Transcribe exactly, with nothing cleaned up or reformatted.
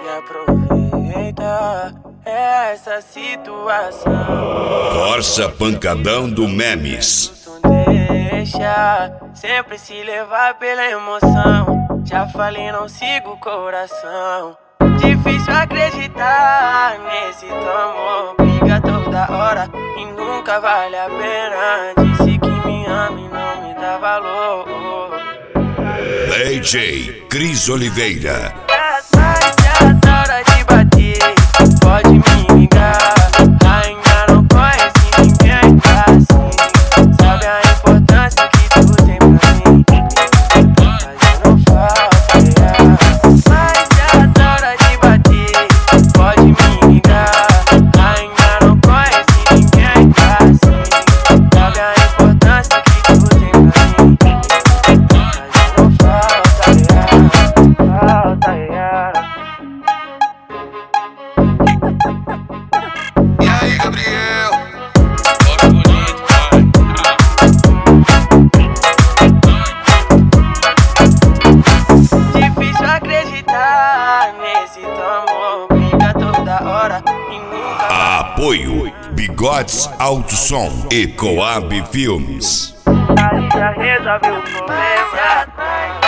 e aproveita essa situação. Corsa Pancadão do Memes. Deixa sempre se levar pela emoção. Já falei, não sigo o coração. Difícil acreditar nesse teu amor. Briga toda hora e nunca vale a pena. Disse que me ama e não me dá valor. D J Cris Oliveira. Essa hora de bater, pode me ligar. Ainda não conhece ninguém assim. Sabe a importância que tu tem pra mim, mas não falta, yeah. Mas essa hora de bater, pode me ligar. Ainda não conhece ninguém assim. Sabe a importância que tu tem pra mim, mas não falta, yeah. Falta, yeah. E aí, Gabriel? Difícil acreditar nesse teu amor. Briga toda hora e nunca. Apoio Bigodes Alto Som e Coab Filmes. Já resolveu o problema.